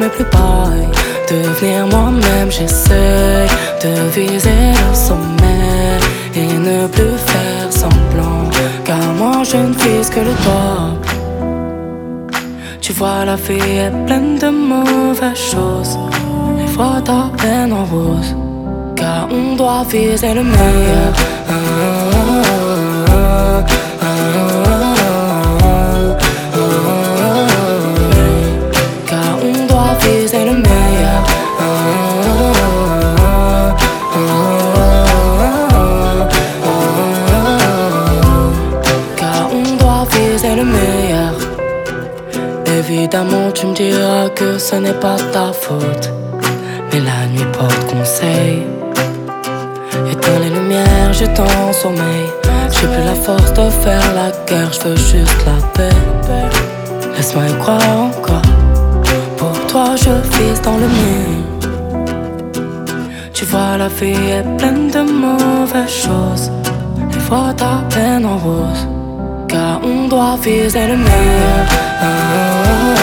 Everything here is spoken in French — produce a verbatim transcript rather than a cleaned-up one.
n'aimais plus pareil. Devenir moi-même, j'essaye de viser le sommet et ne plus faire semblant, car moi je ne vise que le top. Tu vois, la vie est pleine de mauvaises choses, et vois ta peine en rose, car on doit viser le meilleur. Ah, ah, ah, ah, ah, car on doit viser le meilleur. Ah, ah, ah, car on doit viser le meilleur. Évidemment tu me diras que ce n'est pas ta faute, mais la nuit porte conseil. Éteins les lumières, je t'en sommeil. J'ai plus la force de faire la guerre, je veux juste la paix. Laisse-moi y croire encore, pour toi je vise dans le mur. Tu vois, la vie est pleine de mauvaises choses, et vois ta peine en rose, car on doit viser le meilleur. Ah, ah, ah.